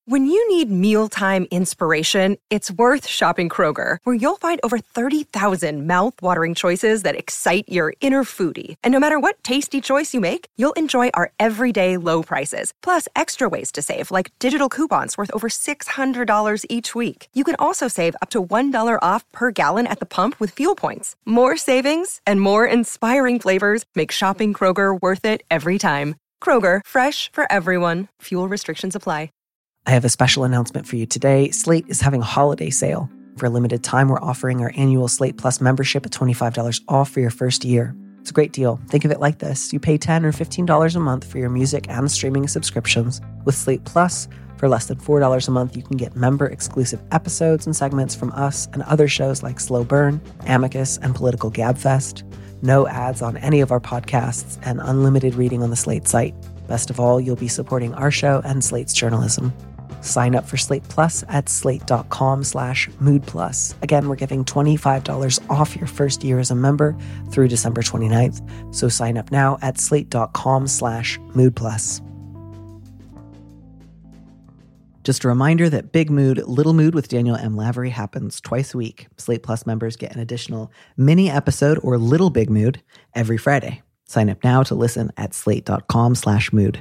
When you need mealtime inspiration, it's worth shopping Kroger, where you'll find over 30,000 mouth-watering choices that excite your inner foodie. And no matter what tasty choice you make, you'll enjoy our everyday low prices, plus extra ways to save, like digital coupons worth over $600 each week. You can also save up to $1 off per gallon at the pump with fuel points. More savings and more inspiring flavors make shopping Kroger worth it every time. Kroger, fresh for everyone. Fuel restrictions apply. I have a special announcement for you today. Slate is having a holiday sale. For a limited time, we're offering our annual Slate Plus membership at $25 off for your first year. It's a great deal. Think of it like this. You pay $10 or $15 a month for your music and streaming subscriptions. With Slate Plus, for less than $4 a month, you can get member-exclusive episodes and segments from us and other shows like Slow Burn, Amicus, and Political Gabfest. No ads on any of our podcasts, and unlimited reading on the Slate site. Best of all, you'll be supporting our show and Slate's journalism. Sign up for Slate Plus at slate.com/moodplus. Again, we're giving $25 off your first year as a member through December 29th. So sign up now at slate.com/moodplus. Just a reminder that Big Mood, Little Mood with Daniel M. Lavery happens twice a week. Slate Plus members get an additional mini episode or Little Big Mood every Friday. Sign up now to listen at slate.com/mood.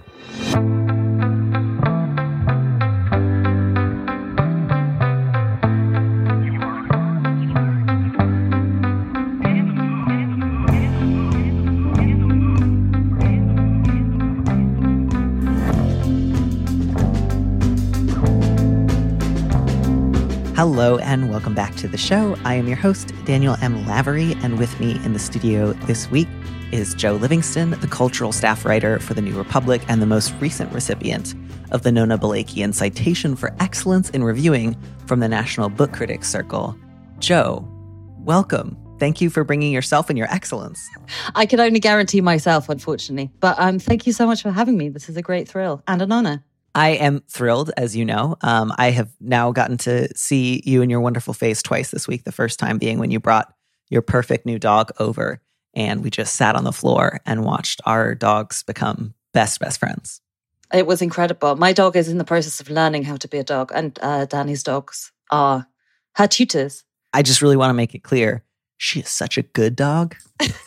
Hello and welcome back to the show. I am your host, Daniel M. Lavery, and with me in the studio this week is Joe Livingston, the cultural staff writer for The New Republic and the most recent recipient of the Nona Balakian Citation for Excellence in Reviewing from the National Book Critics Circle. Joe, welcome. Thank you for bringing yourself and your excellence. I can only guarantee myself, unfortunately. But thank you so much for having me. This is a great thrill and an honor. I am thrilled, as you know. I have now gotten to see you and your wonderful face twice this week, the first time being when you brought your perfect new dog over, and we just sat on the floor and watched our dogs become best friends. It was incredible. My dog is in the process of learning how to be a dog, and Danny's dogs are her tutors. I just really want to make it clear, she is such a good dog.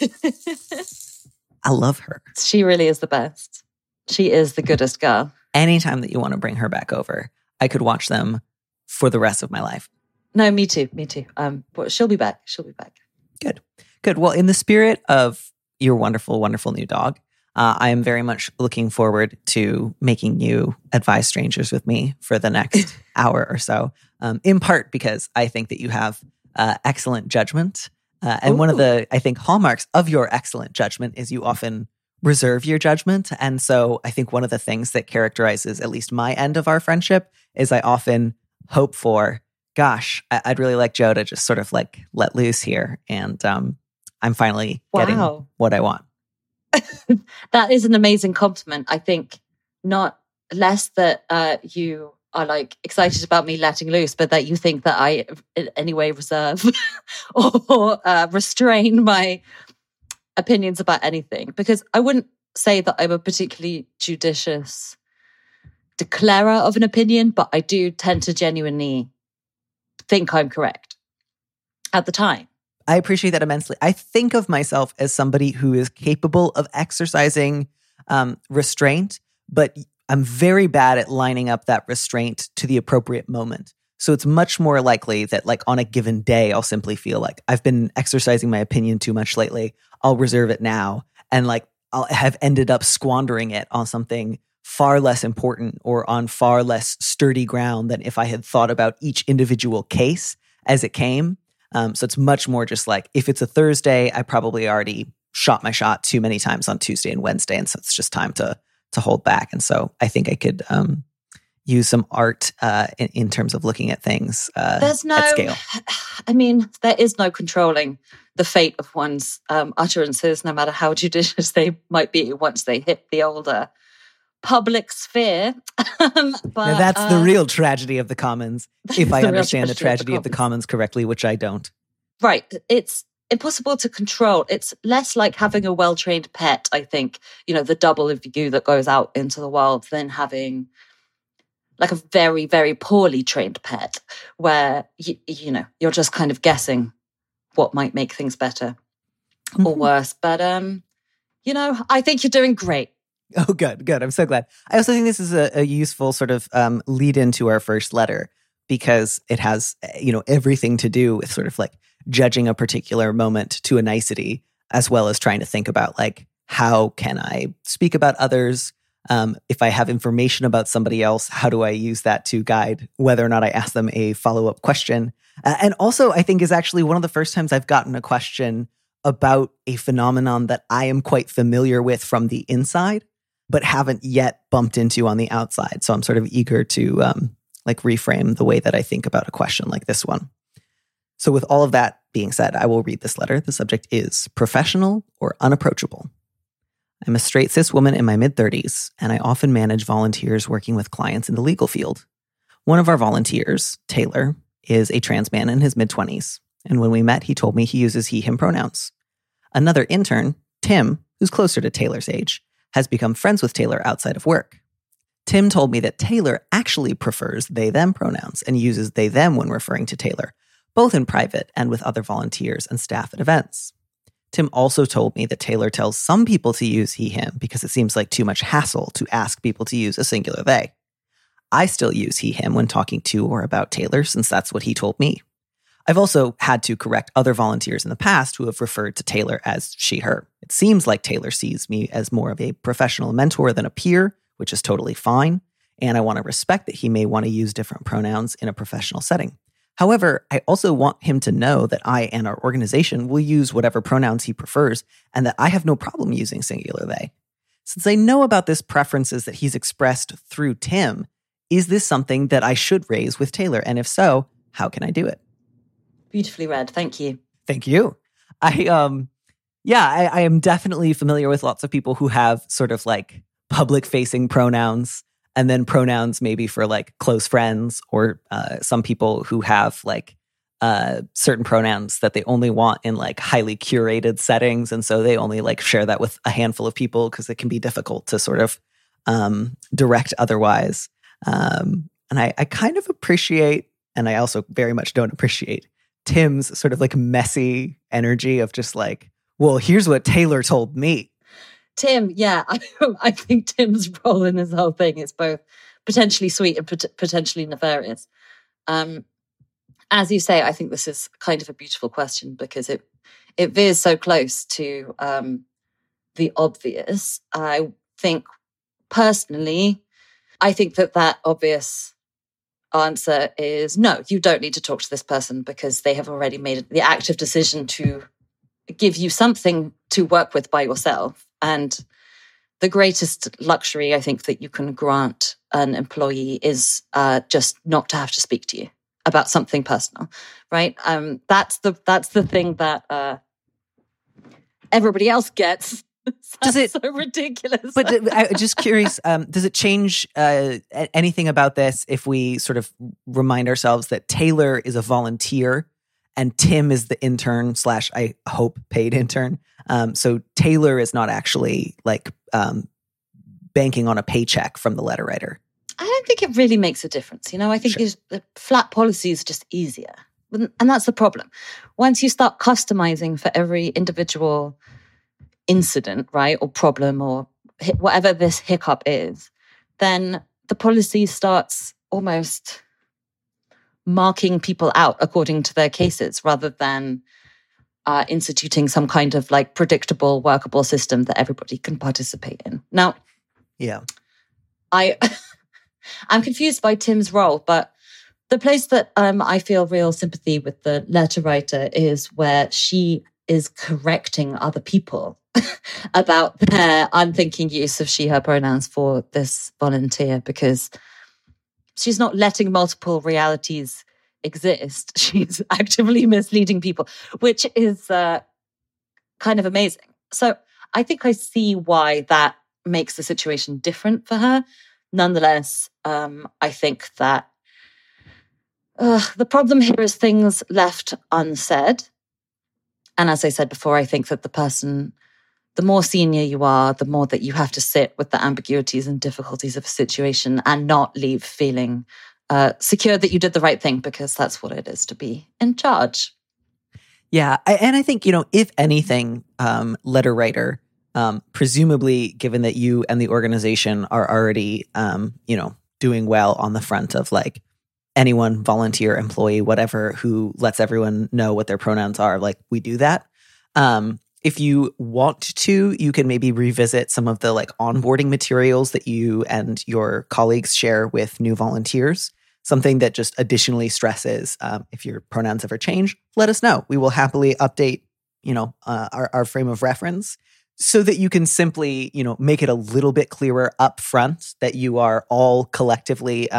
I love her. She really is the best. She is the goodest girl. Anytime that you want to bring her back over, I could watch them for the rest of my life. No, me too. But she'll be back. Good. Well, in the spirit of your wonderful, wonderful new dog, I am very much looking forward to making you advise strangers with me for the next hour or so, in part because I think that you have excellent judgment. And one of the, I think, hallmarks of your excellent judgment is you often reserve your judgment. And so I think one of the things that characterizes at least my end of our friendship is I often hope for, gosh, I'd really like Joe to just sort of like let loose here. And I'm finally getting what I want. That is an amazing compliment. I think not less that you are like excited about me letting loose, but that you think that I in any way reserve or restrain my opinions about anything, because I wouldn't say that I'm a particularly judicious declarer of an opinion, but I do tend to genuinely think I'm correct at the time. I appreciate that immensely. I think of myself as somebody who is capable of exercising restraint, but I'm very bad at lining up that restraint to the appropriate moment. So it's much more likely that like on a given day, I'll simply feel like I've been exercising my opinion too much lately. I'll reserve it now. And like I'll have ended up squandering it on something far less important or on far less sturdy ground than if I had thought about each individual case as it came. So it's much more just like, if it's a Thursday, I probably already shot my shot too many times on Tuesday and Wednesday. And so it's just time to hold back. And so I think I could use some art in terms of looking at things There's no, at scale. I mean, there is no controlling the fate of one's utterances, no matter how judicious they might be once they hit the older public sphere. But now that's the real tragedy of the Commons, if I understand the tragedy of the Commons correctly, which I don't. Right. It's impossible to control. It's less like having a well-trained pet, I think, the double of you that goes out into the world than having like a very, very poorly trained pet where, you're just kind of guessing what might make things better or worse. But, I think you're doing great. Oh, good. I'm so glad. I also think this is a useful sort of lead into our first letter because it has, everything to do with sort of like judging a particular moment to a nicety, as well as trying to think about like, how can I speak about others? If I have information about somebody else, how do I use that to guide whether or not I ask them a follow-up question? And also, I think is actually one of the first times I've gotten a question about a phenomenon that I am quite familiar with from the inside, but haven't yet bumped into on the outside. So I'm sort of eager to reframe the way that I think about a question like this one. So with all of that being said, I will read this letter. The subject is professional or unapproachable. I'm a straight cis woman in my mid-30s, and I often manage volunteers working with clients in the legal field. One of our volunteers, Taylor, is a trans man in his mid-20s, and when we met, he told me he uses he, him pronouns. Another intern, Tim, who's closer to Taylor's age, has become friends with Taylor outside of work. Tim told me that Taylor actually prefers they-them pronouns and uses they-them when referring to Taylor, both in private and with other volunteers and staff at events. Tim also told me that Taylor tells some people to use he, him because it seems like too much hassle to ask people to use a singular they. I still use he, him when talking to or about Taylor since that's what he told me. I've also had to correct other volunteers in the past who have referred to Taylor as she, her. It seems like Taylor sees me as more of a professional mentor than a peer, which is totally fine, and I want to respect that he may want to use different pronouns in a professional setting. However, I also want him to know that I and our organization will use whatever pronouns he prefers and that I have no problem using singular they. Since I know about this preferences that he's expressed through Tim, is this something that I should raise with Taylor? And if so, how can I do it? Beautifully read. Thank you. Thank you. I am definitely familiar with lots of people who have sort of like public-facing pronouns and then pronouns maybe for like close friends or some people who have like certain pronouns that they only want in like highly curated settings. And so they only like share that with a handful of people because it can be difficult to sort of direct otherwise. And I kind of appreciate, and I also very much don't appreciate Tim's sort of like messy energy of just like, well, here's what Taylor told me. Tim, yeah, I think Tim's role in this whole thing is both potentially sweet and potentially nefarious. As you say, I think this is kind of a beautiful question because it veers so close to the obvious. I think personally, I think that obvious answer is no, you don't need to talk to this person because they have already made the active decision to give you something to work with by yourself. And the greatest luxury I think that you can grant an employee is just not to have to speak to you about something personal, right? That's the thing that everybody else gets. Does it so ridiculous? But I'm just curious, does it change anything about this if we sort of remind ourselves that Taylor is a volunteer and Tim is the intern / I hope paid intern? So Taylor is not actually like banking on a paycheck from the letter writer. I don't think it really makes a difference. I think the flat policy is just easier. And that's the problem. Once you start customizing for every individual incident, right, or problem or whatever this hiccup is, then the policy starts almost marking people out according to their cases rather than instituting some kind of like predictable, workable system that everybody can participate in. Now, yeah, I'm confused by Tim's role, but the place that I feel real sympathy with the letter writer is where she is correcting other people about their unthinking use of she, her pronouns for this volunteer, because she's not letting multiple realities exist. She's actively misleading people, which is kind of amazing. So I think I see why that makes the situation different for her. Nonetheless, I think that the problem here is things left unsaid. And as I said before, I think that the person the more senior you are, the more that you have to sit with the ambiguities and difficulties of a situation and not leave feeling secure that you did the right thing, because that's what it is to be in charge. Yeah. And I think, if anything, letter writer, presumably given that you and the organization are already, doing well on the front of like anyone, volunteer, employee, whatever, who lets everyone know what their pronouns are, like we do that. If you want to, you can maybe revisit some of the like onboarding materials that you and your colleagues share with new volunteers. Something that just additionally stresses, if your pronouns ever change, let us know. We will happily update, our frame of reference so that you can simply, make it a little bit clearer up front that you are all collectively,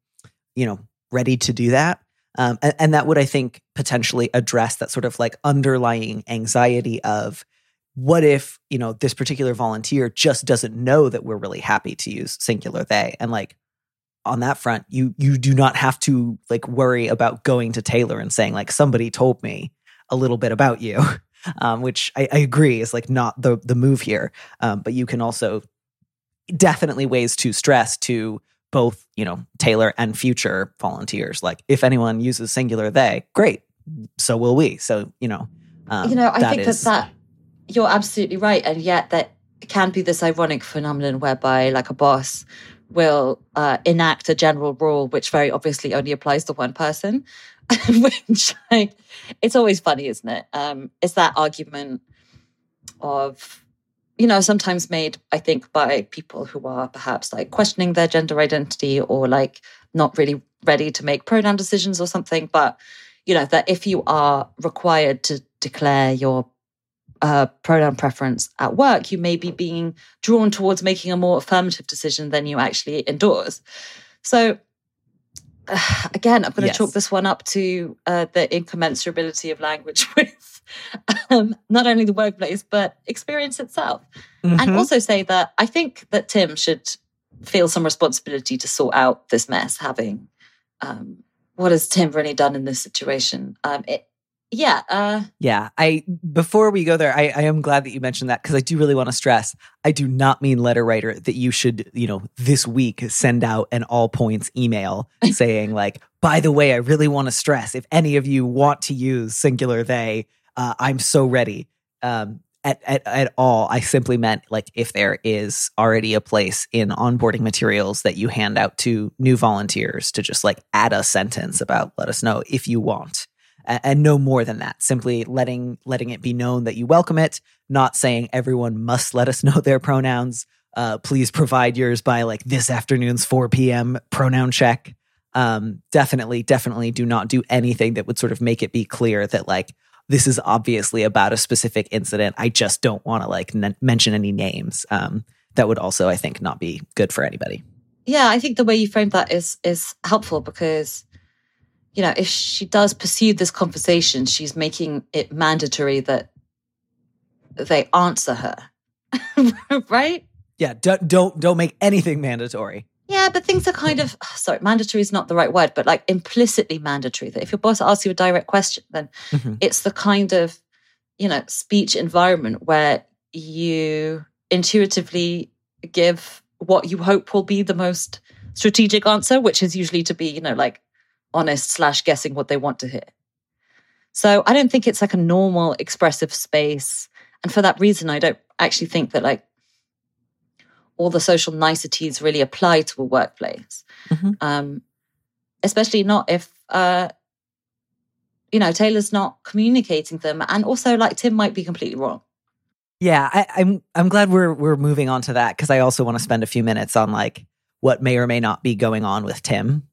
ready to do that. And that would, I think, potentially address that sort of like underlying anxiety of what if, this particular volunteer just doesn't know that we're really happy to use singular they. And like on that front, you do not have to like worry about going to Taylor and saying like, somebody told me a little bit about you, which I agree is like not the move here. But you can also definitely ways to stress to both, Taylor and future volunteers. Like if anyone uses singular they, great. So will we. So, I think that you're absolutely right. And yet that can be this ironic phenomenon whereby like a boss will enact a general rule which very obviously only applies to one person, which it's always funny, isn't it? It's that argument of, sometimes made, I think, by people who are perhaps like questioning their gender identity or like not really ready to make pronoun decisions or something. But, that if you are required to declare your pronoun preference at work, you may be being drawn towards making a more affirmative decision than you actually endorse. So again, I'm going to chalk this one up to the incommensurability of language with not only the workplace, but experience itself. Mm-hmm. And also say that I think that Tim should feel some responsibility to sort out this mess, having what has Tim really done in this situation? Before we go there, I am glad that you mentioned that, because I do really want to stress, I do not mean letter writer that you should, this week send out an all points email saying like, by the way, I really want to stress, if any of you want to use singular they, I'm so ready. At all. I simply meant like if there is already a place in onboarding materials that you hand out to new volunteers to just like add a sentence about let us know if you want. And no more than that. Simply letting it be known that you welcome it, not saying everyone must let us know their pronouns. Please provide yours by like this afternoon's 4 p.m. pronoun check. Definitely do not do anything that would sort of make it be clear that like this is obviously about a specific incident. I just don't want to like mention any names. That would also, I think, not be good for anybody. Yeah, I think the way you framed that is helpful because, if she does pursue this conversation, she's making it mandatory that they answer her, right? Yeah, don't make anything mandatory. Yeah, but things are kind of, mandatory is not the right word, but like implicitly mandatory. That if your boss asks you a direct question, then it's the kind of, speech environment where you intuitively give what you hope will be the most strategic answer, which is usually to be, like honest / guessing what they want to hear. So I don't think it's like a normal expressive space. And for that reason, I don't actually think that like all the social niceties really apply to a workplace. Especially not if, Taylor's not communicating them. And also like Tim might be completely wrong. Yeah, I'm glad we're moving on to that, because I also want to spend a few minutes on like what may or may not be going on with Tim.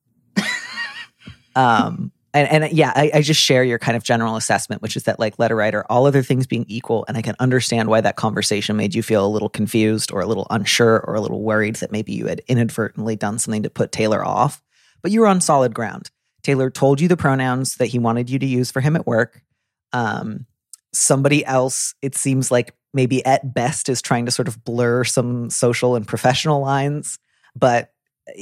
I just share your kind of general assessment, which is that like letter writer, all other things being equal, and I can understand why that conversation made you feel a little confused or a little unsure or a little worried that maybe you had inadvertently done something to put Taylor off, but you were on solid ground. Taylor told you the pronouns that he wanted you to use for him at work. Somebody else, it seems like maybe at best is trying to sort of blur some social and professional lines, but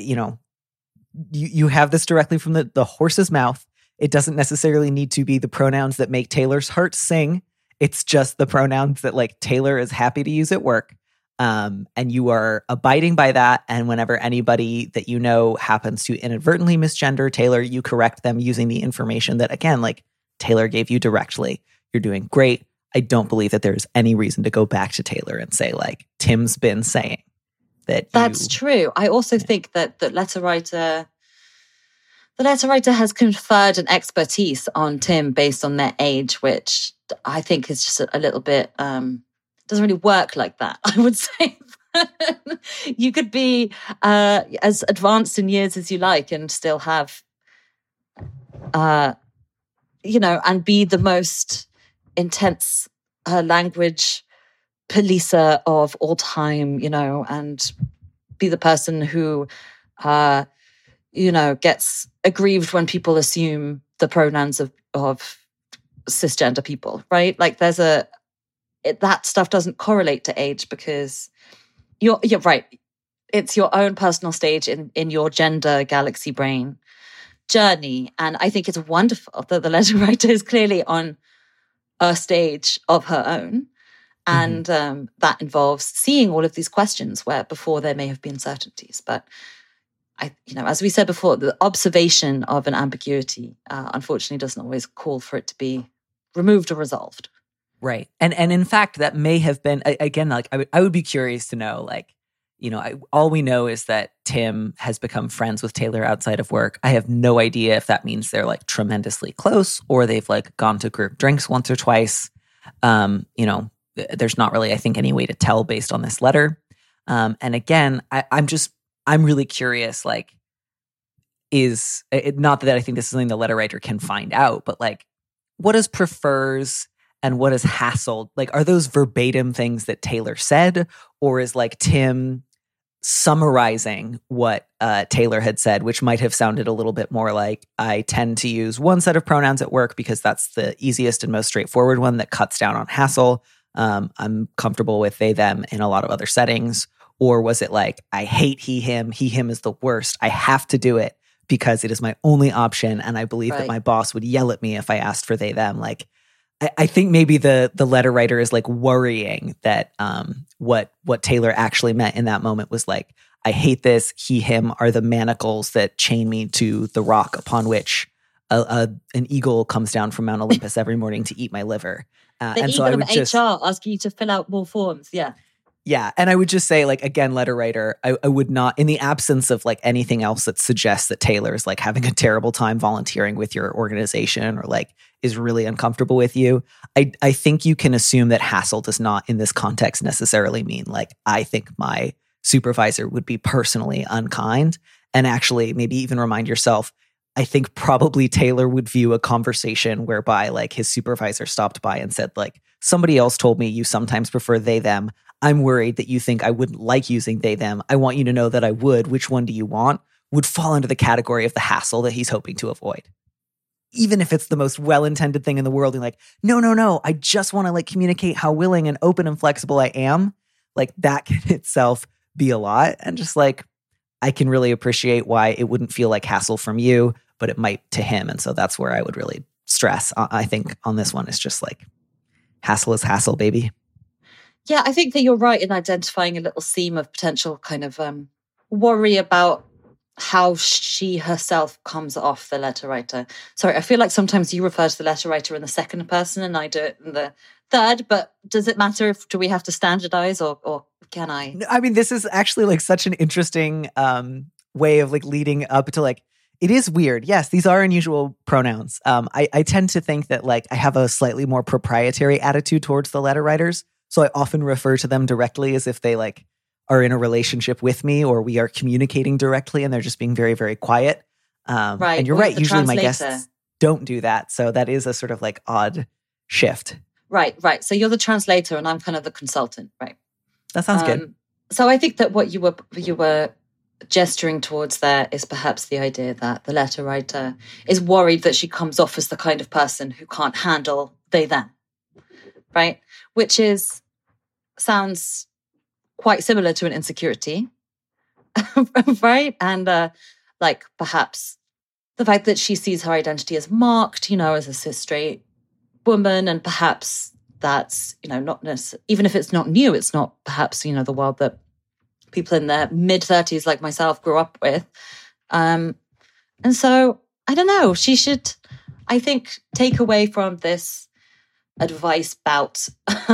you have this directly from the horse's mouth. It doesn't necessarily need to be the pronouns that make Taylor's heart sing. It's just the pronouns that like Taylor is happy to use at work. And you are abiding by that. And whenever anybody that you know happens to inadvertently misgender Taylor, you correct them using the information that, again, like Taylor gave you directly. You're doing great. I don't believe that there's any reason to go back to Taylor and say, like, Tim's been saying that. That's true. I also think that the letter writer has conferred an expertise on Tim based on their age, which I think is just a little bit, doesn't really work like that. I would say you could be as advanced in years as you like and still have, and be the most intense language policer of all time, and be the person who, gets aggrieved when people assume the pronouns of cisgender people, right? Like that stuff doesn't correlate to age because you're right. It's your own personal stage in your gender galaxy brain journey. And I think it's wonderful that the letter writer is clearly on a stage of her own. And that involves seeing all of these questions where before there may have been certainties. But as we said before, the observation of an ambiguity, unfortunately, doesn't always call for it to be removed or resolved. Right. And in fact, that may have been, again, like I would be curious to know, like, all we know is that Tim has become friends with Taylor outside of work. I have no idea if that means they're like tremendously close or they've like gone to group drinks once or twice. There's not really, I think, any way to tell based on this letter. And again, I'm really curious, like, is it not that I think this is something the letter writer can find out, but like, what is prefers and what is hassled? Like, are those verbatim things that Taylor said, or is like Tim summarizing what Taylor had said, which might have sounded a little bit more like, I tend to use one set of pronouns at work because that's the easiest and most straightforward one that cuts down on hassle. I'm comfortable with they, them in a lot of other settings. Or was it like, I hate he, him is the worst. I have to do it because it is my only option. And I believe that my boss would yell at me if I asked for they, them. Like, I think maybe the letter writer is like worrying that what Taylor actually meant in that moment was like, I hate this. He, him are the manacles that chain me to the rock upon which an eagle comes down from Mount Olympus every morning to eat my liver. The eagle of HR asking you to fill out more forms. Yeah. Yeah. And I would just say, like, again, letter writer, I would not, in the absence of like anything else that suggests that Taylor is like having a terrible time volunteering with your organization or like is really uncomfortable with you. I think you can assume that hassle does not in this context necessarily mean like, I think my supervisor would be personally unkind, and actually maybe even remind yourself, I think probably Taylor would view a conversation whereby like his supervisor stopped by and said like, somebody else told me you sometimes prefer they, them. I'm worried that you think I wouldn't like using they, them. I want you to know that I would. Which one do you want? Would fall into the category of the hassle that he's hoping to avoid. Even if it's the most well-intended thing in the world, and like, no, I just want to like communicate how willing and open and flexible I am. Like that can itself be a lot. And just like, I can really appreciate why it wouldn't feel like hassle from you, but it might to him. And so that's where I would really stress. I think on this one, it's just like, hassle is hassle, baby. Yeah, I think that you're right in identifying a little seam of potential kind of worry about how she herself comes off the letter writer. Sorry, I feel like sometimes you refer to the letter writer in the second person and I do it in the third, but does it matter do we have to standardize or can I? No, I mean, this is actually like such an interesting way of like leading up to like, it is weird. Yes, these are unusual pronouns. I tend to think that like I have a slightly more proprietary attitude towards the letter writers. So I often refer to them directly as if they like are in a relationship with me or we are communicating directly and they're just being very, very quiet. Right. And you're right. Usually my guests don't do that. So that is a sort of like odd shift. Right. So you're the translator and I'm kind of the consultant. Right. That sounds good. So I think that what you were gesturing towards there is perhaps the idea that the letter writer is worried that she comes off as the kind of person who can't handle they, them. Right. Which sounds quite similar to an insecurity, right? And like perhaps the fact that she sees her identity as marked, as a cis straight woman, and perhaps that's, not necessarily, even if it's not new, it's not perhaps, the world that people in their mid-30s like myself grew up with. And so, I don't know, she should, I think, take away from this advice bout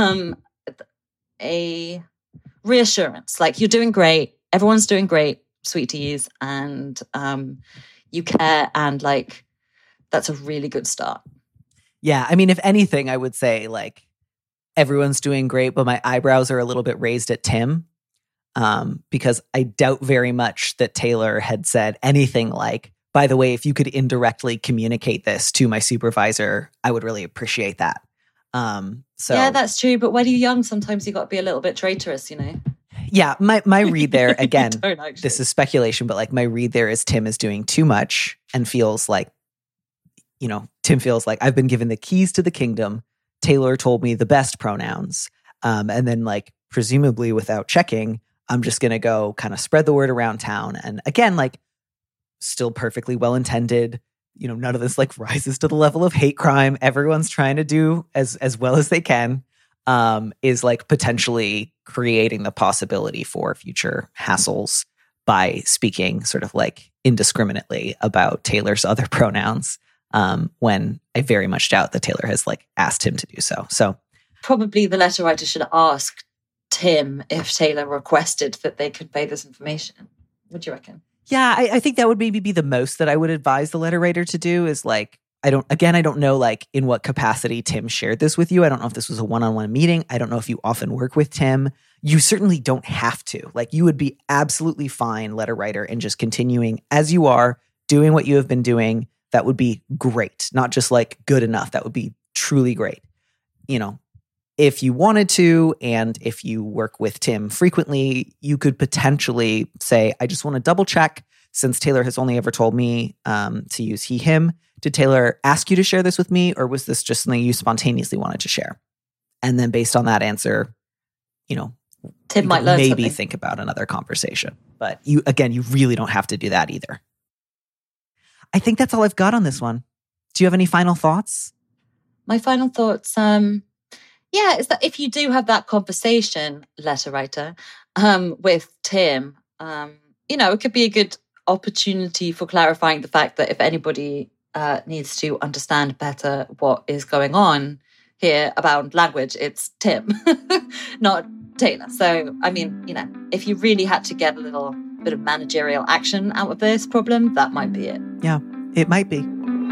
a reassurance. Like, you're doing great. Everyone's doing great, sweeties. And you care. And like, that's a really good start. Yeah. I mean, if anything, I would say like, everyone's doing great, but my eyebrows are a little bit raised at Tim. Because I doubt very much that Taylor had said anything like, by the way, if you could indirectly communicate this to my supervisor, I would really appreciate that. So yeah, that's true. But when you're young, sometimes you got to be a little bit traitorous, Yeah, my read there, again, This is speculation, but like my read there is Tim is doing too much and feels like, Tim feels like I've been given the keys to the kingdom. Taylor told me the best pronouns. And then like, presumably without checking, I'm just going to go kind of spread the word around town. And again, like still perfectly well-intended, none of this like rises to the level of hate crime. Everyone's trying to do as well as they can, is like potentially creating the possibility for future hassles by speaking sort of like indiscriminately about Taylor's other pronouns. When I very much doubt that Taylor has like asked him to do so. So probably the letter writer should ask Tim if Taylor requested that they convey this information. What do you reckon? Yeah, I think that would maybe be the most that I would advise the letter writer to do is like, I don't know like in what capacity Tim shared this with you. I don't know if this was a one-on-one meeting. I don't know if you often work with Tim. You certainly don't have to. Like you would be absolutely fine, letter writer, and just continuing as you are, doing what you have been doing. That would be great. Not just like good enough. That would be truly great. If you wanted to, and if you work with Tim frequently, you could potentially say, I just want to double check, since Taylor has only ever told me to use he, him. Did Taylor ask you to share this with me, or was this just something you spontaneously wanted to share? And then based on that answer, Tim might learn maybe something. Think about another conversation. But you really don't have to do that either. I think that's all I've got on this one. Do you have any final thoughts? My final thoughts, is that if you do have that conversation, letter writer, with Tim, it could be a good opportunity for clarifying the fact that if anybody needs to understand better what is going on here about language, it's Tim, not Taylor. So, I mean, if you really had to get a little bit of managerial action out of this problem, that might be it. Yeah, it might be.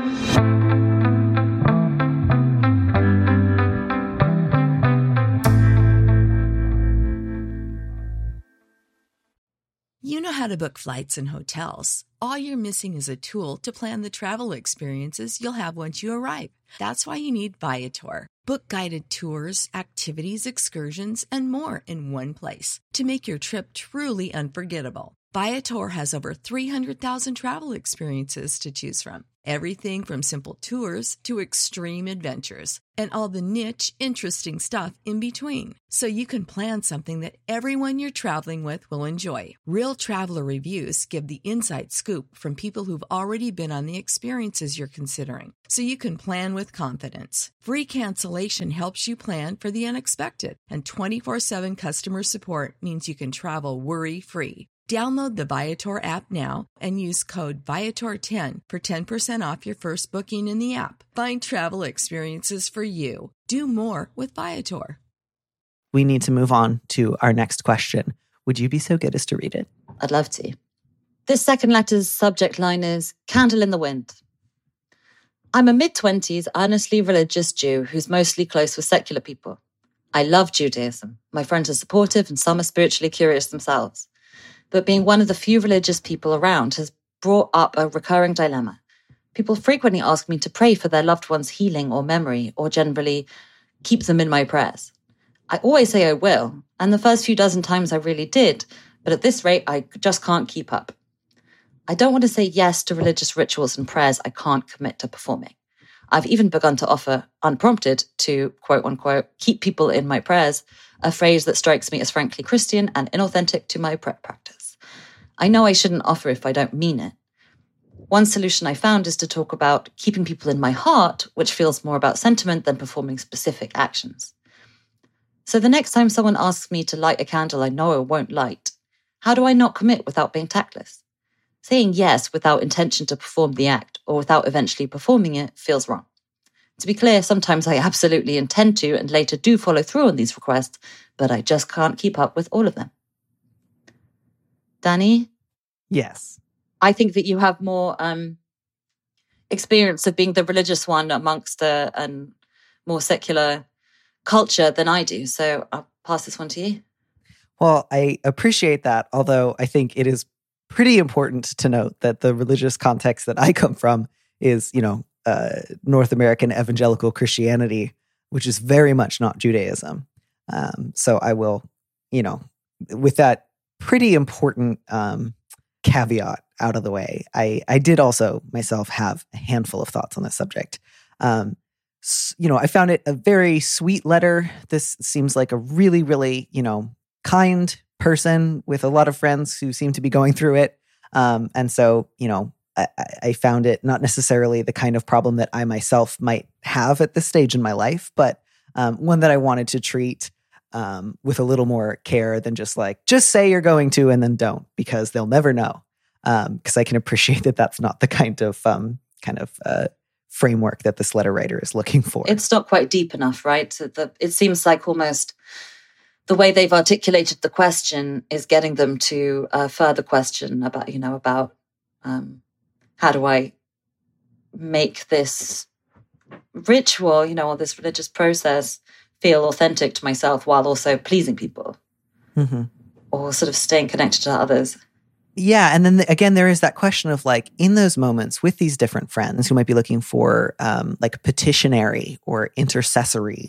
You know how to book flights and hotels. All you're missing is a tool to plan the travel experiences you'll have once you arrive. That's why you need Viator. Book guided tours, activities, excursions, and more in one place to make your trip truly unforgettable. Viator has over 300,000 travel experiences to choose from. Everything from simple tours to extreme adventures and all the niche, interesting stuff in between. So you can plan something that everyone you're traveling with will enjoy. Real traveler reviews give the inside scoop from people who've already been on the experiences you're considering. So you can plan with confidence. Free cancellation helps you plan for the unexpected. And 24/7 customer support means you can travel worry-free. Download the Viator app now and use code Viator10 for 10% off your first booking in the app. Find travel experiences for you. Do more with Viator. We need to move on to our next question. Would you be so good as to read it? I'd love to. This second letter's subject line is Candle in the Wind. I'm a mid-20s, earnestly religious Jew who's mostly close with secular people. I love Judaism. My friends are supportive and some are spiritually curious themselves. But being one of the few religious people around has brought up a recurring dilemma. People frequently ask me to pray for their loved one's healing or memory, or generally keep them in my prayers. I always say I will, and the first few dozen times I really did, but at this rate, I just can't keep up. I don't want to say yes to religious rituals and prayers I can't commit to performing. I've even begun to offer, unprompted, to, quote unquote, keep people in my prayers, a phrase that strikes me as frankly Christian and inauthentic to my prayer practice. I know I shouldn't offer if I don't mean it. One solution I found is to talk about keeping people in my heart, which feels more about sentiment than performing specific actions. So the next time someone asks me to light a candle I know I won't light, how do I not commit without being tactless? Saying yes without intention to perform the act or without eventually performing it feels wrong. To be clear, sometimes I absolutely intend to and later do follow through on these requests, but I just can't keep up with all of them. Danny? Yes. I think that you have more experience of being the religious one amongst the more secular culture than I do. So I'll pass this one to you. Well, I appreciate that, although I think it is pretty important to note that the religious context that I come from is, North American evangelical Christianity, which is very much not Judaism. So I will, with that pretty important caveat out of the way, I did also myself have a handful of thoughts on this subject. I found it a very sweet letter. This seems like a really, really, kind person with a lot of friends who seem to be going through it. And so, I found it not necessarily the kind of problem that I myself might have at this stage in my life, but one that I wanted to treat with a little more care than just say you're going to and then don't, because they'll never know. Because I can appreciate that that's not the kind of framework that this letter writer is looking for. It's not quite deep enough, right? It seems like almost the way they've articulated the question is getting them to a further question about how do I make this ritual, or this religious process feel authentic to myself while also pleasing people, or sort of staying connected to others. Yeah. And then again, there is that question of in those moments with these different friends who might be looking for petitionary or interceding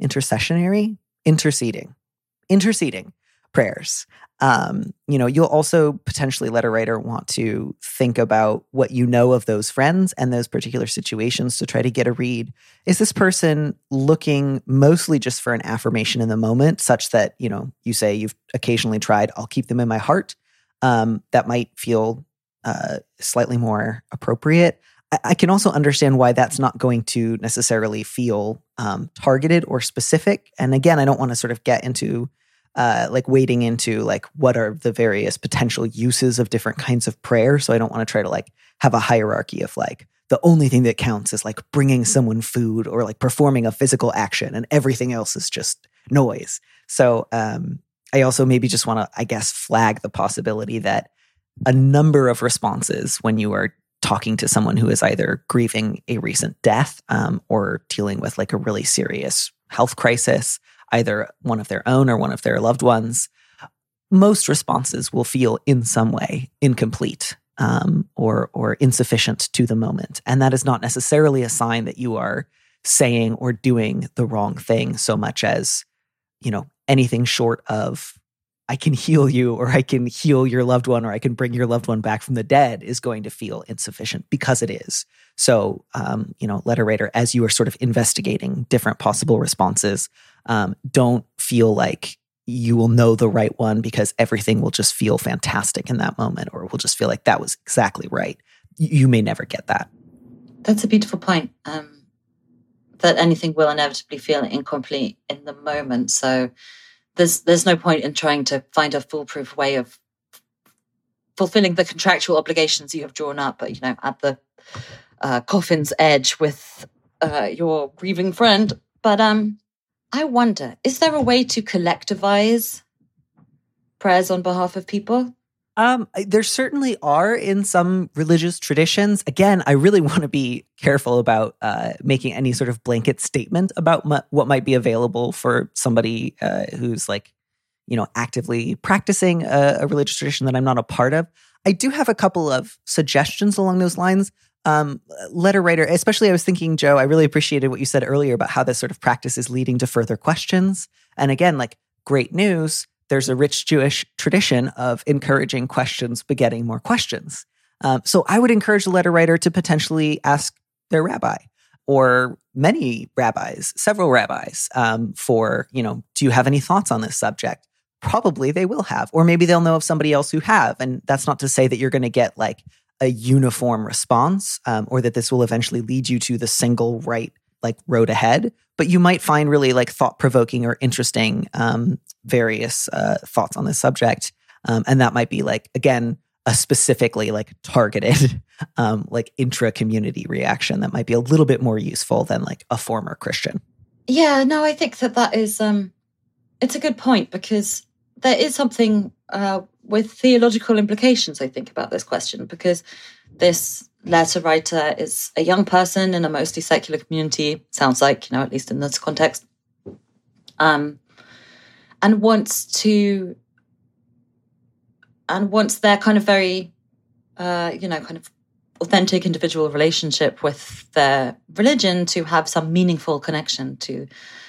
prayers. You'll also potentially, letter writer, want to think about what you know of those friends and those particular situations to try to get a read. Is this person looking mostly just for an affirmation in the moment, such that, you say you've occasionally tried, I'll keep them in my heart? That might feel slightly more appropriate. I can also understand why that's not going to necessarily feel targeted or specific. And again, I don't want to sort of get into wading into what are the various potential uses of different kinds of prayer. So I don't want to try to have a hierarchy of the only thing that counts is bringing someone food or performing a physical action and everything else is just noise. So I also maybe just want to, flag the possibility that a number of responses when you are talking to someone who is either grieving a recent death or dealing with a really serious health crisis, either one of their own or one of their loved ones, most responses will feel in some way incomplete or insufficient to the moment. And that is not necessarily a sign that you are saying or doing the wrong thing so much as, anything short of I can heal you or I can heal your loved one or I can bring your loved one back from the dead is going to feel insufficient because it is. So, letter writer, as you are sort of investigating different possible responses, don't feel like you will know the right one because everything will just feel fantastic in that moment or will just feel like that was exactly right. You may never get that. That's a beautiful point. That anything will inevitably feel incomplete in the moment. So there's no point in trying to find a foolproof way of fulfilling the contractual obligations you have drawn up, but at the coffin's edge with your grieving friend. But I wonder, is there a way to collectivize prayers on behalf of people? There certainly are in some religious traditions. Again, I really want to be careful about making any sort of blanket statement about what might be available for somebody who's actively practicing a religious tradition that I'm not a part of. I do have a couple of suggestions along those lines. Letter writer, especially I was thinking, Joe, I really appreciated what you said earlier about how this sort of practice is leading to further questions. And again, great news. There's a rich Jewish tradition of encouraging questions begetting more questions. So I would encourage the letter writer to potentially ask their rabbi or many rabbis, several rabbis, for, do you have any thoughts on this subject? Probably they will have, or maybe they'll know of somebody else who have. And that's not to say that you're going to get a uniform response or that this will eventually lead you to the single right like road ahead, but you might find really like thought-provoking or interesting various thoughts on this subject. And that might be like, again, a specifically like targeted like intra-community reaction that might be a little bit more useful than like a former Christian. Yeah, no, I think that is, it's a good point, because there is something with theological implications, I think, about this question, because this letter writer is a young person in a mostly secular community, sounds like, at least in this context, and wants their kind of very, kind of authentic individual relationship with their religion to have some meaningful connection to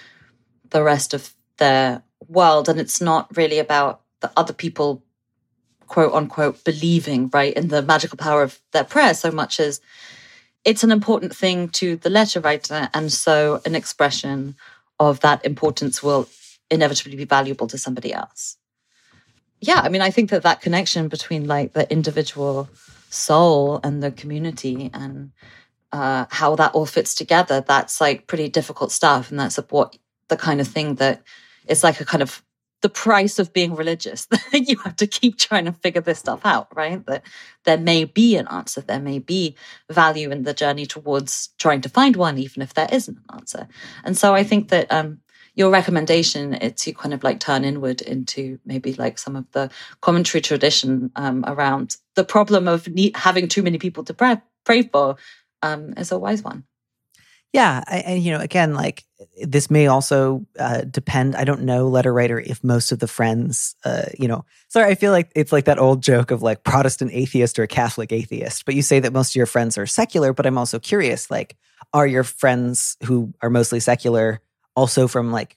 the rest of their world. And it's not really about the other people, quote unquote, believing, right, in the magical power of their prayer so much as it's an important thing to the letter writer. And so an expression of that importance will inevitably be valuable to somebody else. Yeah, I mean, I think that connection between like the individual soul and the community and how that all fits together, that's like pretty difficult stuff. And that's what the kind of thing that it's like a kind of the price of being religious. You have to keep trying to figure this stuff out, right? That there may be an answer, there may be value in the journey towards trying to find one, even if there isn't an answer. And so I think that your recommendation is to kind of like turn inward into maybe like some of the commentary tradition around the problem of having too many people to pray for is a wise one. Yeah. And, again, like this may also depend. I don't know, letter writer, if most of the friends, sorry, I feel like it's like that old joke of like Protestant atheist or Catholic atheist. But you say that most of your friends are secular, but I'm also curious, like, are your friends who are mostly secular also from like,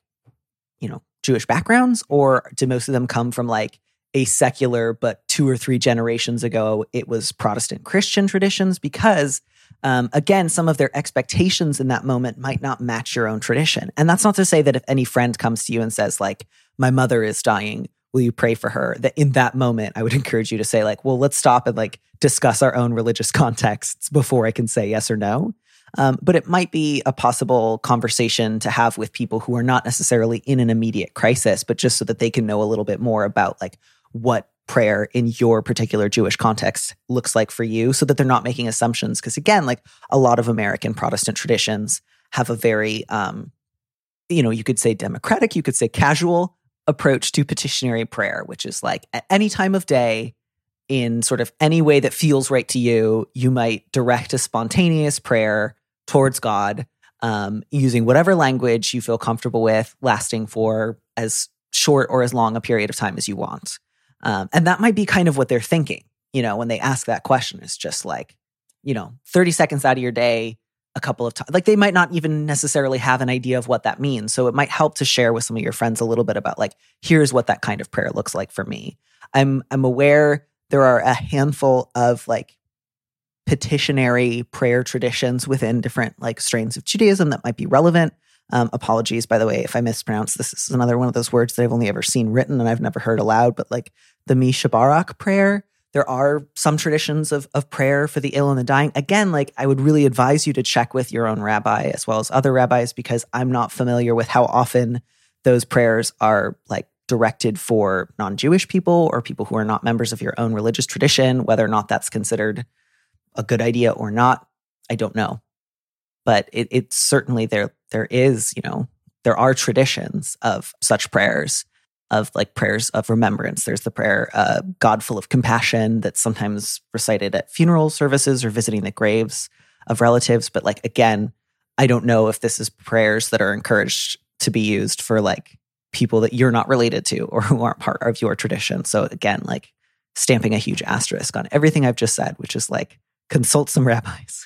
Jewish backgrounds, or do most of them come from like a secular, but 2 or 3 generations ago, it was Protestant Christian traditions? Because again, some of their expectations in that moment might not match your own tradition. And that's not to say that if any friend comes to you and says like, my mother is dying, will you pray for her? That in that moment, I would encourage you to say like, well, let's stop and like discuss our own religious contexts before I can say yes or no. But it might be a possible conversation to have with people who are not necessarily in an immediate crisis, but just so that they can know a little bit more about like what prayer in your particular Jewish context looks like for you, so that they're not making assumptions. Because again, like a lot of American Protestant traditions have a very, you could say democratic, you could say casual approach to petitionary prayer, which is like at any time of day, in sort of any way that feels right to you, you might direct a spontaneous prayer towards God, using whatever language you feel comfortable with, lasting for as short or as long a period of time as you want. And that might be kind of what they're thinking, when they ask that question. It's just like, 30 seconds out of your day, a couple of times. Like they might not even necessarily have an idea of what that means. So it might help to share with some of your friends a little bit about like, here's what that kind of prayer looks like for me. I'm aware there are a handful of like petitionary prayer traditions within different like strains of Judaism that might be relevant. Apologies, by the way, if I mispronounce this. This is another one of those words that I've only ever seen written and I've never heard aloud, but like the Mi Shebarak prayer. There are some traditions of prayer for the ill and the dying. Again, like I would really advise you to check with your own rabbi as well as other rabbis, because I'm not familiar with how often those prayers are like directed for non-Jewish people or people who are not members of your own religious tradition. Whether or not that's considered a good idea or not, I don't know. But it's certainly there is, there are traditions of such prayers, of like prayers of remembrance. There's the prayer, God full of compassion, that's sometimes recited at funeral services or visiting the graves of relatives. But like, again, I don't know if this is prayers that are encouraged to be used for like people that you're not related to or who aren't part of your tradition. So again, like stamping a huge asterisk on everything I've just said, which is like, consult some rabbis.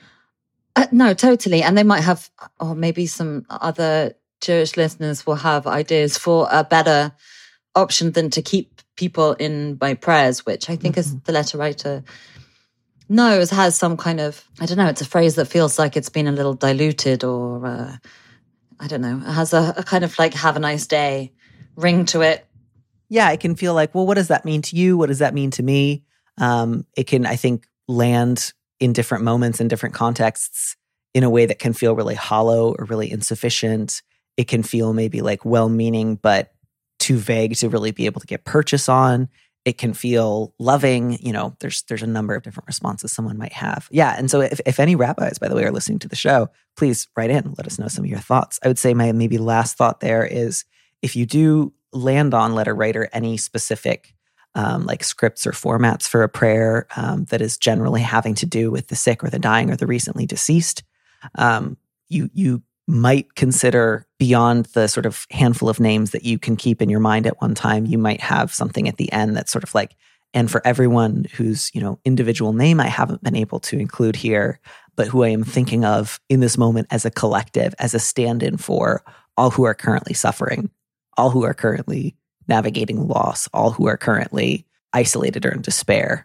No, totally. And they might have, or maybe some other Jewish listeners will have ideas for a better option than to keep people in by prayers, which I think as the letter writer knows has some kind of, I don't know, it's a phrase that feels like it's been a little diluted or, I don't know, it has a kind of like have a nice day ring to it. Yeah, it can feel like, well, what does that mean to you? What does that mean to me? It can, I think, land in different moments, in different contexts, in a way that can feel really hollow or really insufficient. It can feel maybe like well-meaning, but too vague to really be able to get purchase on. It can feel loving. There's a number of different responses someone might have. Yeah. And so if any rabbis, by the way, are listening to the show, please write in, let us know some of your thoughts. I would say my maybe last thought there is, if you do land on Letter Writer any specific like scripts or formats for a prayer that is generally having to do with the sick or the dying or the recently deceased, you might consider, beyond the sort of handful of names that you can keep in your mind at one time, you might have something at the end that's sort of like, and for everyone whose, individual name I haven't been able to include here, but who I am thinking of in this moment as a collective, as a stand-in for all who are currently suffering, all who are currently navigating loss, all who are currently isolated or in despair,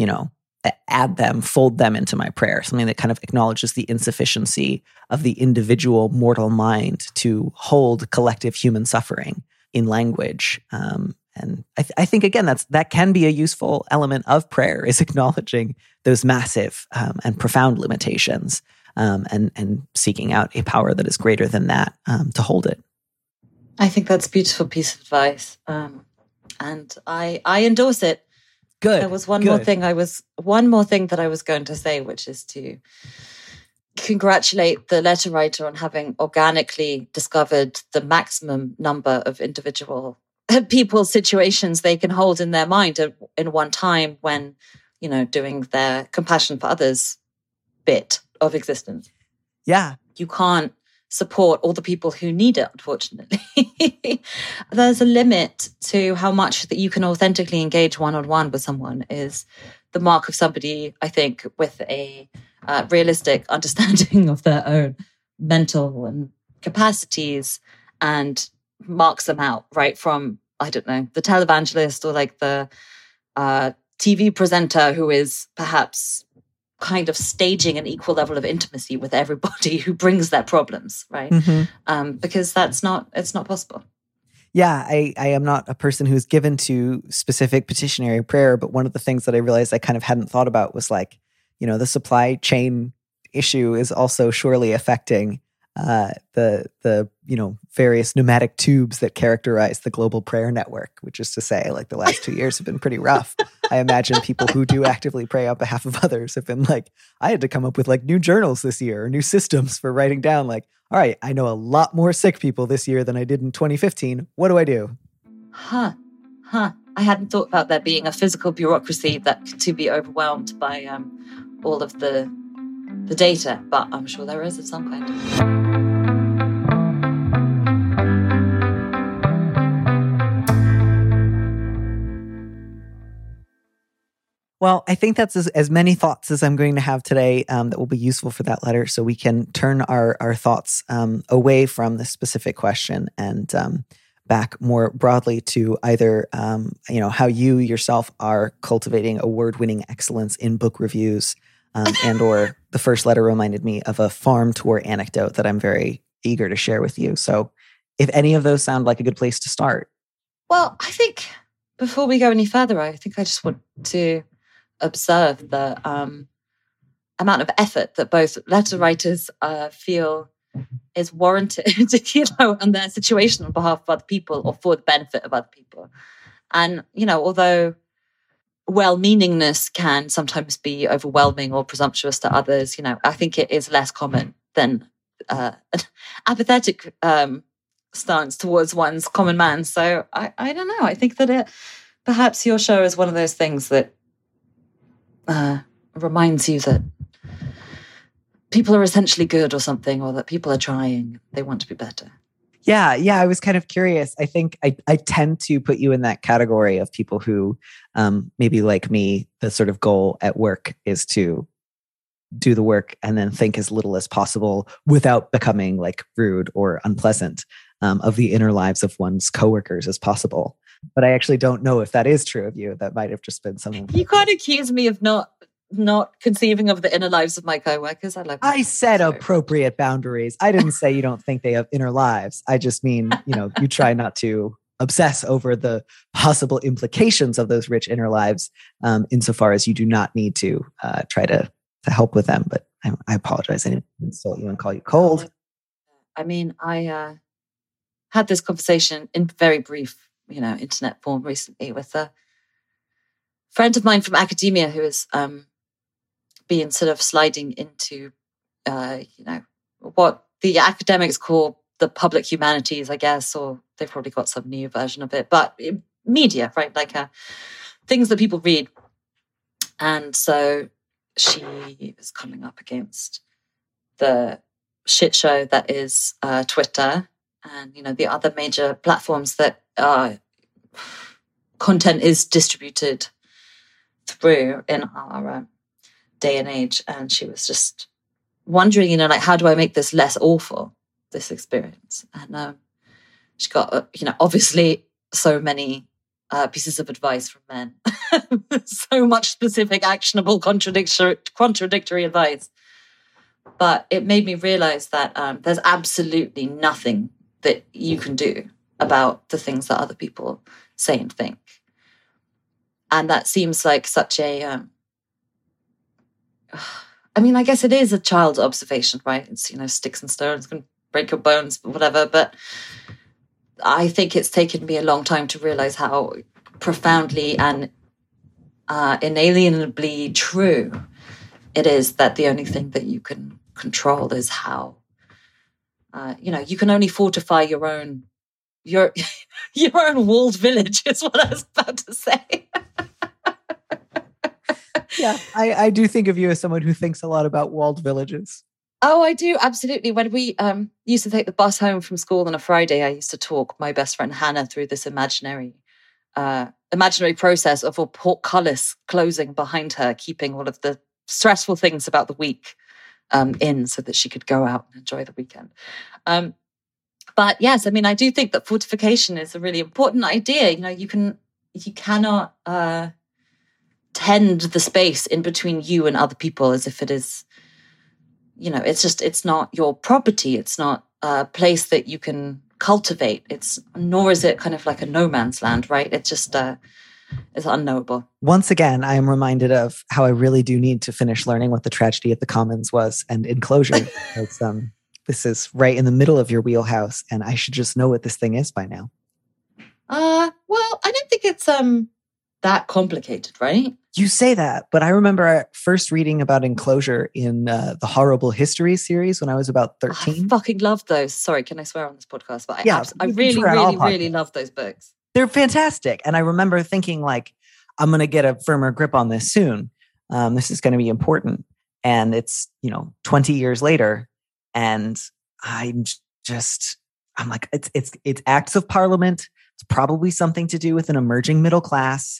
add them, fold them into my prayer, something that kind of acknowledges the insufficiency of the individual mortal mind to hold collective human suffering in language. And I think, again, that can be a useful element of prayer, is acknowledging those massive and profound limitations and seeking out a power that is greater than that to hold it. I think that's a beautiful piece of advice. And I endorse it. Good. There was one more thing that I was going to say, which is to congratulate the letter writer on having organically discovered the maximum number of individual people's situations they can hold in their mind in one time when, doing their compassion for others bit of existence. Yeah. You can't support all the people who need it, unfortunately. There's a limit to how much that you can authentically engage one-on-one with someone, is the mark of somebody, I think, with a realistic understanding of their own mental and capacities, and marks them out right from, I don't know, the televangelist or like the TV presenter who is perhaps kind of staging an equal level of intimacy with everybody who brings their problems, right? Mm-hmm. Because it's not possible. Yeah, I am not a person who's given to specific petitionary prayer, but one of the things that I realized I kind of hadn't thought about was like, the supply chain issue is also surely affecting the various pneumatic tubes that characterize the global prayer network, which is to say, like, the last 2 years have been pretty rough. I imagine people who do actively pray on behalf of others have been like, I had to come up with like new journals this year, or new systems for writing down like, all right, I know a lot more sick people this year than I did in 2015. What do I do? Huh. I hadn't thought about there being a physical bureaucracy that to be overwhelmed by all of the data, but I'm sure there is of some kind. Well, I think that's as many thoughts as I'm going to have today that will be useful for that letter, so we can turn our thoughts away from the specific question and back more broadly to either how you yourself are cultivating award-winning excellence in book reviews, and or the first letter reminded me of a farm tour anecdote that I'm very eager to share with you. So if any of those sound like a good place to start. Well, I think before we go any further, I think I just want to observe the amount of effort that both letter writers feel is warranted, on their situation on behalf of other people or for the benefit of other people. And, although well-meaningness can sometimes be overwhelming or presumptuous to others, I think it is less common than an apathetic stance towards one's common man. So I don't know. I think that perhaps your show is one of those things that reminds you that people are essentially good or something, or that people are trying, they want to be better. Yeah. I was kind of curious. I think I tend to put you in that category of people who maybe like me, the sort of goal at work is to do the work and then think as little as possible without becoming like rude or unpleasant of the inner lives of one's coworkers as possible. But I actually don't know if that is true of you. That might have just been something. You can't accuse me of not conceiving of the inner lives of my coworkers. I said appropriate boundaries. I didn't say you don't think they have inner lives. I just mean, you try not to obsess over the possible implications of those rich inner lives, insofar as you do not need to try to help with them. But I apologize. I didn't insult you and call you cold. I mean, I had this conversation in very brief, internet form recently with a friend of mine from academia who is being sort of sliding into, what the academics call the public humanities, I guess, or they've probably got some new version of it, but media, right? Like things that people read. And so she was coming up against the shit show that is Twitter and, the other major platforms that content is distributed through in our day and age. And she was just wondering, how do I make this less awful, this experience? And she got, obviously so many pieces of advice from men. So much specific, actionable, contradictory advice. But it made me realize that there's absolutely nothing that you can do about the things that other people say and think. And that seems like such a... I guess it is a child's observation, right? It's, sticks and stones can break your bones, whatever. But I think it's taken me a long time to realize how profoundly and inalienably true it is that the only thing that you can control is how, you can only fortify your own walled village is what I was about to say. Yeah, I do think of you as someone who thinks a lot about walled villages. Oh, I do, absolutely. When we used to take the bus home from school on a Friday, I used to talk my best friend Hannah through this imaginary process of a portcullis closing behind her, keeping all of the stressful things about the week in so that she could go out and enjoy the weekend. But yes, I do think that fortification is a really important idea. You cannot tend the space in between you and other people as if it is, it's not your property. It's not a place that you can cultivate. Nor is it kind of like a no man's land, right? It's just, it's unknowable. Once again, I am reminded of how I really do need to finish learning what the tragedy at the Commons was and Enclosure. This is right in the middle of your wheelhouse, and I should just know what this thing is by now. Well, I don't think it's that complicated, right? You say that, but I remember first reading about Enclosure in the Horrible History series when I was about 13. I fucking loved those. Sorry, can I swear on this podcast? But I really love those books. They're fantastic. And I remember thinking I'm going to get a firmer grip on this soon. This is going to be important. And it's, 20 years later. And I'm like, it's acts of parliament. It's probably something to do with an emerging middle class.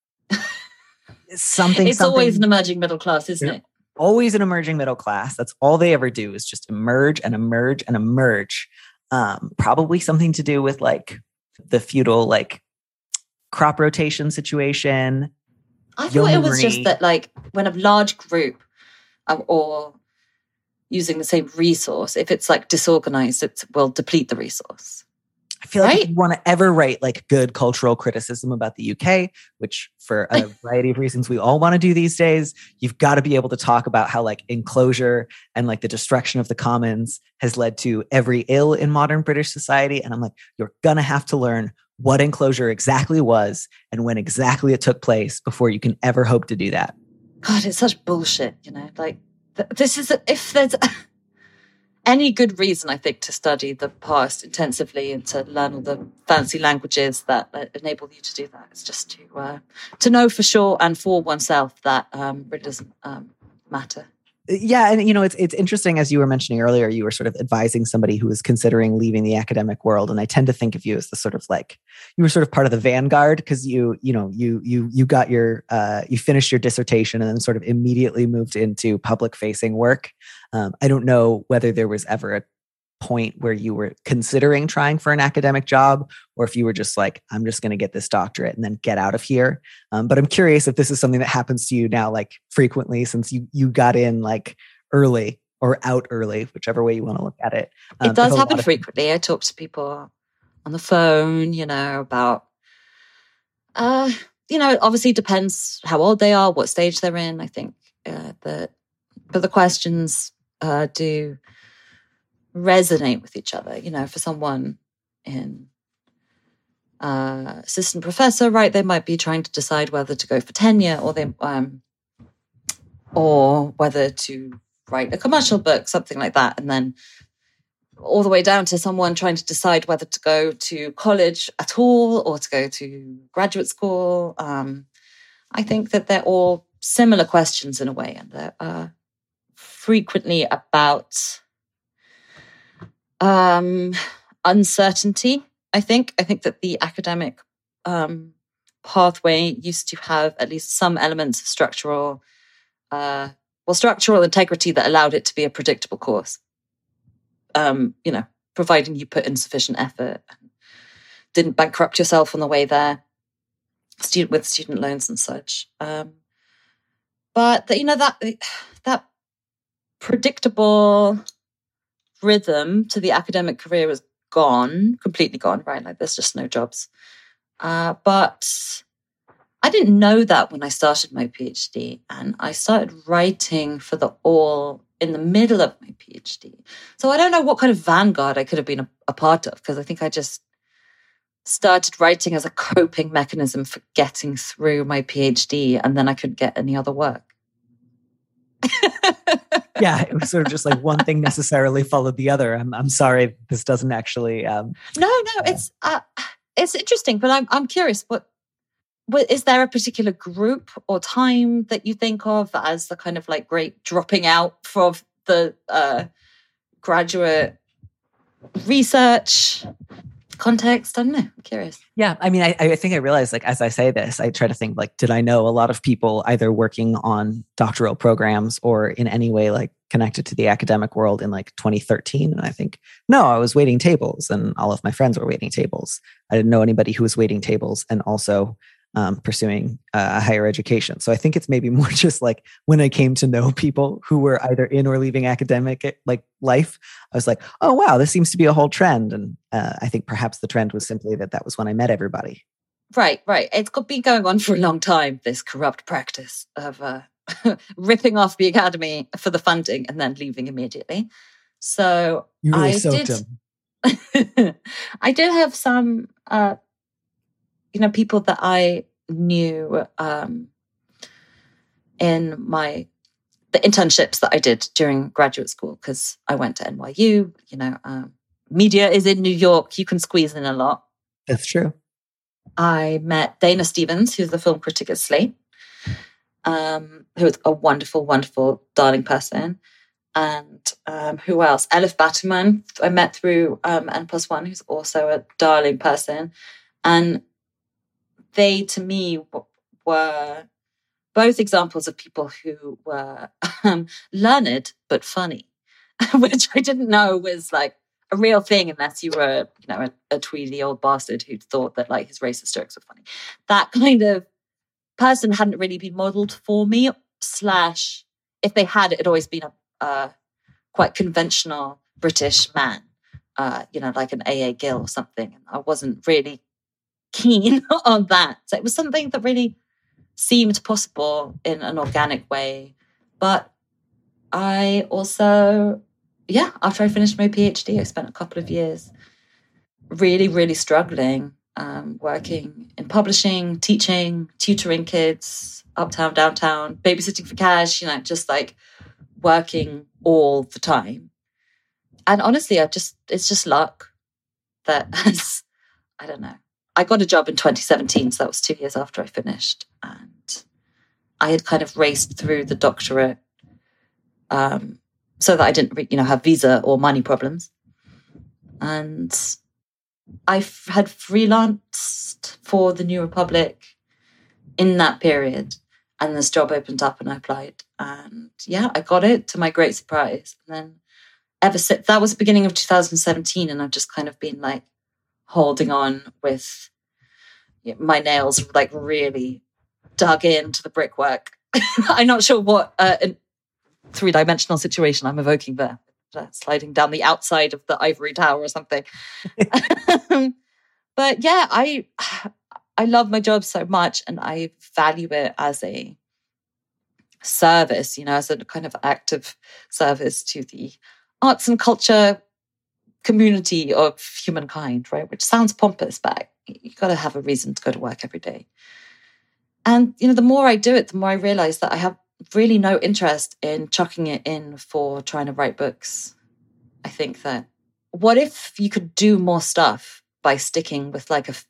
It's always an emerging middle class, isn't it? Always an emerging middle class. That's all they ever do is just emerge and emerge and emerge. Probably something to do with the feudal crop rotation situation. I thought it was just that when a large group or using the same resource, if it's disorganized, it will deplete the resource. I feel like if you want to ever write good cultural criticism about the UK, which for a variety of reasons we all want to do these days, you've got to be able to talk about how Enclosure and the destruction of the Commons has led to every ill in modern British society. And I'm like, you're going to have to learn what Enclosure exactly was and when exactly it took place before you can ever hope to do that. God, it's such bullshit, this is, if there's any good reason, I think, to study the past intensively and to learn all the fancy languages that enable you to do that, it's just to know for sure and for oneself that really doesn't matter. Yeah. And, it's interesting, as you were mentioning earlier, you were sort of advising somebody who was considering leaving the academic world. And I tend to think of you as the sort of you were sort of part of the vanguard because you got your, you finished your dissertation and then sort of immediately moved into public facing work. I don't know whether there was ever a point where you were considering trying for an academic job or if you were just I'm just going to get this doctorate and then get out of here. But I'm curious if this is something that happens to you now, frequently, since you got in early or out early, which way you want to look at it. It does happen frequently. I talk to people on the phone, about, it obviously depends how old they are, what stage they're in. I think that but the questions do resonate with each other. You know, for someone in assistant professor, right, they might be trying to decide whether to go for tenure or whether to write a commercial book, something like that. And then all the way down to someone trying to decide whether to go to college at all or to go to graduate school. I think that they're all similar questions in a way, and they're frequently about uncertainty. I think that the academic pathway used to have at least some elements of structural integrity that allowed it to be a predictable course. Providing you put in sufficient effort and didn't bankrupt yourself on the way there, with student loans and such. But that predictable rhythm to the academic career is gone, completely gone, right? Like there's just no jobs. But I didn't know that when I started my PhD, and I started writing for the All in the middle of my PhD. So I don't know what kind of vanguard I could have been a part of, because I think I just started writing as a coping mechanism for getting through my PhD, and then I couldn't get any other work. Yeah, it was sort of just like one thing necessarily followed the other. I'm sorry, this doesn't actually. No, it's interesting, but I'm curious. What is there a particular group or time that you think of as the kind of like great dropping out from the graduate research context? I don't know. I'm curious. Yeah, I mean, I think I realized, like, as I say this, I try to think, like, did I know a lot of people either working on doctoral programs or in any way like connected to the academic world in like 2013? And I think, no, I was waiting tables and all of my friends were waiting tables. I didn't know anybody who was waiting tables and also pursuing a higher education. So I think it's maybe more just like when I came to know people who were either in or leaving academic like life, I was like, oh, wow, this seems to be a whole trend. And I think perhaps the trend was simply that was when I met everybody. Right. It's been going on for a long time, this corrupt practice of ripping off the academy for the funding and then leaving immediately. So you really soaked him. I did have some people that I knew in the internships that I did during graduate school, because I went to NYU. Media is in New York. You can squeeze in a lot. That's true. I met Dana Stevens, who's the film critic at Slate, who is a wonderful, wonderful, darling person. And who else? Elif Batuman, I met through N+1, who's also a darling person. And they, to me, were both examples of people who were learned but funny, which I didn't know was like a real thing unless you were, a tweedy old bastard who thought that like his racist jokes were funny. That kind of person hadn't really been modeled for me. If they had, it had always been a quite conventional British man, like an A.A. Gill or something. And I wasn't really keen on that. So it was something that really seemed possible in an organic way. But I also, after I finished my PhD, I spent a couple of years really, really struggling, working in publishing, teaching, tutoring kids, uptown, downtown, babysitting for cash, just like working all the time. And honestly, it's just luck that I don't know. I got a job in 2017, so that was 2 years after I finished. And I had kind of raced through the doctorate so that I didn't, have visa or money problems. And I had freelanced for the New Republic in that period. And this job opened up and I applied. And I got it, to my great surprise. And then ever since, that was the beginning of 2017. And I've just kind of been like, holding on with my nails like really dug into the brickwork. I'm not sure what three-dimensional situation I'm evoking there. Sliding down the outside of the ivory tower or something. But I love my job so much and I value it as a service, as a kind of act of service to the arts and culture community of humankind, right? Which sounds pompous, but you got to have a reason to go to work every day. And, the more I do it, the more I realize that I have really no interest in chucking it in for trying to write books. I think that what if you could do more stuff by sticking with like a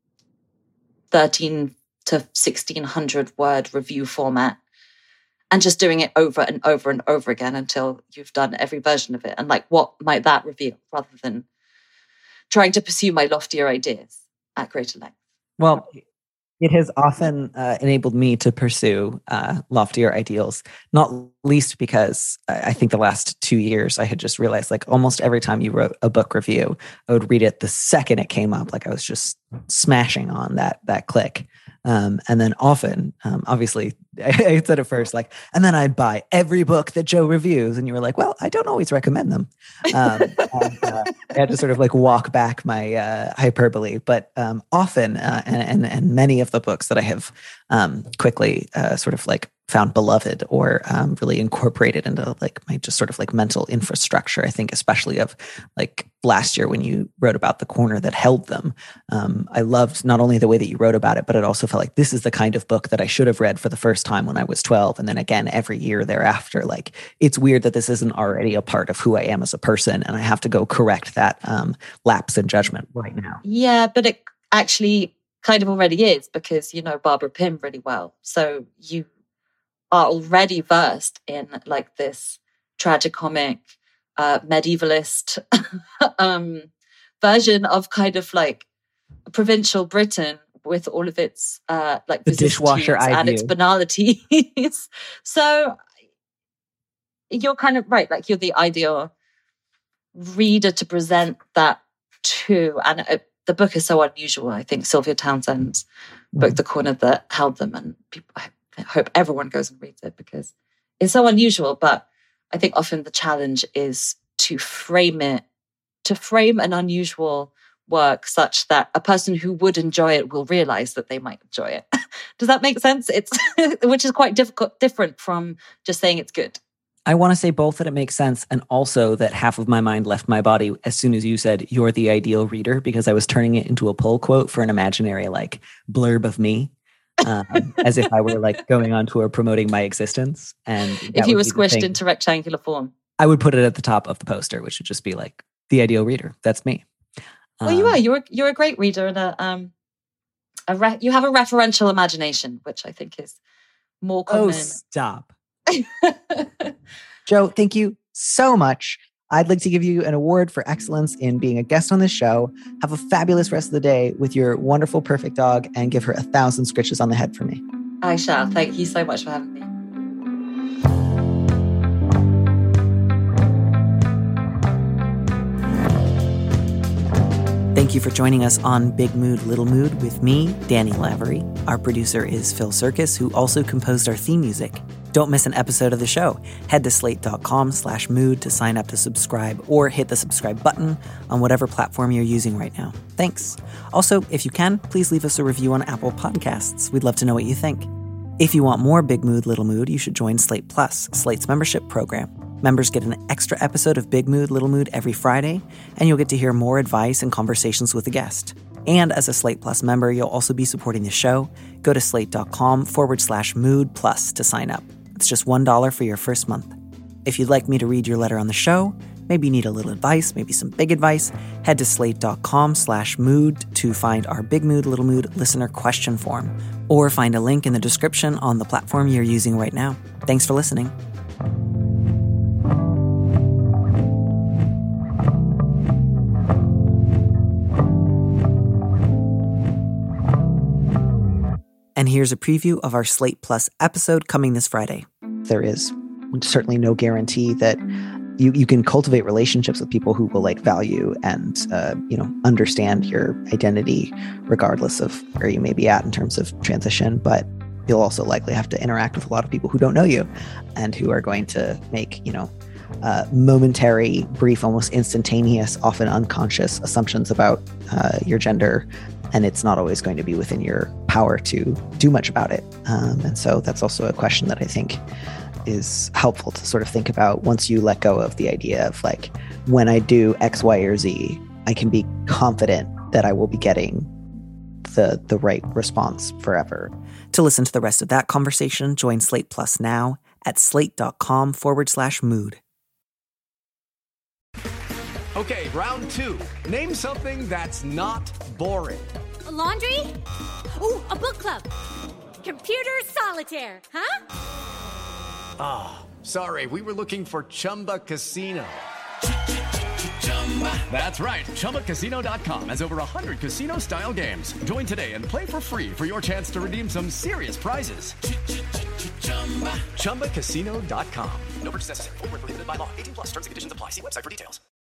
13 to 1600 word review format and just doing it over and over and over again until you've done every version of it? And like, what might that reveal, rather than trying to pursue my loftier ideas at greater length? Well, it has often enabled me to pursue loftier ideals, not least because I think the last 2 years I had just realized, like, almost every time you wrote a book review, I would read it the second it came up. Like, I was just smashing on that click. And then often, obviously, I said it first, like, and then I'd buy every book that Joe reviews. And you were like, well, I don't always recommend them. I had to sort of like walk back my hyperbole. But often, and many of the books that I have quickly sort of like found beloved or really incorporated into like my just sort of like mental infrastructure. I think especially of like last year when you wrote about the corner that held them. I loved not only the way that you wrote about it, but it also felt like this is the kind of book that I should have read for the first time when I was 12. And then again, every year thereafter. Like, it's weird that this isn't already a part of who I am as a person. And I have to go correct that lapse in judgment right now. Yeah, but it actually kind of already is, because you know Barbara Pym really well. So you are already versed in like this tragicomic, medievalist version of kind of like provincial Britain with all of its like the dishwasher and its banalities. So you're kind of right, like you're the ideal reader to present that to. And the book is so unusual. I think Sylvia Townsend's book, The Corner That Held Them, and people, I hope everyone goes and reads it because it's so unusual. But I think often the challenge is to frame an unusual work such that a person who would enjoy it will realize that they might enjoy it. Does that make sense? It's which is quite different from just saying it's good. I want to say both that it makes sense and also that half of my mind left my body as soon as you said you're the ideal reader, because I was turning it into a pull quote for an imaginary like blurb of me. As if I were like going on tour promoting my existence. And if you were squished into rectangular form, I would put it at the top of the poster, which would just be like the ideal reader. That's me. Well, you are. You're a great reader, and you have a referential imagination, which I think is more common. Oh, stop. Joe, thank you so much. I'd like to give you an award for excellence in being a guest on this show. Have a fabulous rest of the day with your wonderful, perfect dog, and give her 1,000 scritches on the head for me. I shall. Thank you so much for having me. Thank you for joining us on Big Mood, Little Mood with me, Danny Lavery. Our producer is Phil Circus, who also composed our theme music. Don't miss an episode of the show. Head to slate.com/mood to sign up to subscribe, or hit the subscribe button on whatever platform you're using right now. Thanks. Also, if you can, please leave us a review on Apple Podcasts. We'd love to know what you think. If you want more Big Mood, Little Mood, you should join Slate Plus, Slate's membership program. Members get an extra episode of Big Mood, Little Mood every Friday, and you'll get to hear more advice and conversations with a guest. And as a Slate Plus member, you'll also be supporting the show. Go to slate.com/mood plus to sign up. It's just $1 for your first month. If you'd like me to read your letter on the show, maybe you need a little advice, maybe some big advice, head to slate.com/mood to find our Big Mood, Little Mood listener question form, or find a link in the description on the platform you're using right now. Thanks for listening. And here's a preview of our Slate Plus episode coming this Friday. There is certainly no guarantee that you can cultivate relationships with people who will like value and, understand your identity regardless of where you may be at in terms of transition. But you'll also likely have to interact with a lot of people who don't know you and who are going to make, momentary, brief, almost instantaneous, often unconscious assumptions about your gender and it's not always going to be within your power to do much about it. And so that's also a question that I think is helpful to sort of think about once you let go of the idea of like, when I do X, Y, or Z, I can be confident that I will be getting the right response forever. To listen to the rest of that conversation, join Slate Plus now at slate.com/mood. Okay, round two. Name something that's not boring. A laundry? Ooh, a book club. Computer solitaire, huh? Ah, sorry, we were looking for Chumba Casino. That's right, ChumbaCasino.com has over 100 casino-style games. Join today and play for free for your chance to redeem some serious prizes. ChumbaCasino.com. No purchase necessary. Void where prohibited by law. 18+ terms and conditions apply. See website for details.